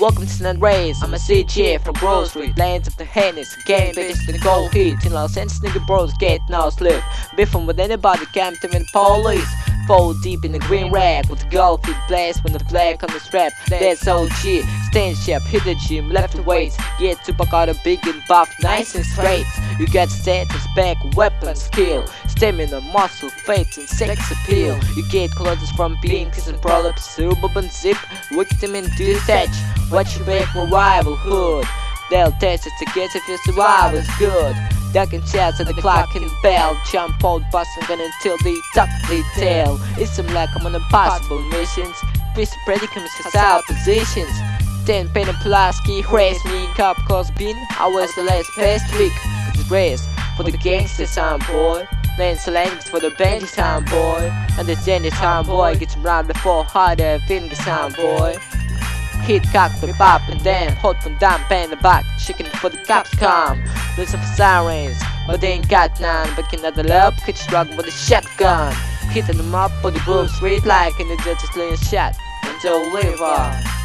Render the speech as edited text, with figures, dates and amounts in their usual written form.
Welcome to San Andreas, I'm a CG from Grove Street, lands of the Hennis, game bitches to the gold heat. In Los Angeles, nigga bros get no sleep. Beefing with anybody, came to the police. Fall deep in the green rag with the gold feet blast when the black on the strap. That's OG, stand sharp, hit the gym, left the weights. Get Tupac out of big and buff, nice and straight. You got status, back, weapon, skill, stamina, muscle, faith, and sex appeal. You get clothes from being kiss and prolapse, suburban zip, victim and detach. Watch your back for rivalhood. They'll test it to get if your survival is good. Ducking shots at the clock and bell. Jump out, busting gun until they tuck their tail. It seems like I'm on impossible missions. Piece of predicaments cause out positions. 10 pen and Pulaski race me cup cause bean. I was the last past week. It's race for the gangster sound boy. Lance language for the bandit sound boy. And the dandy sound boy gets round before harder finger sound boy. Hit cock the pop and then hold from down pan the back, chicken for the cops come. Listen for sirens, but they ain't got none. But can the love catch struggling with a shotgun. Hitting them up on the Grove Street like in the just laying shot until liver.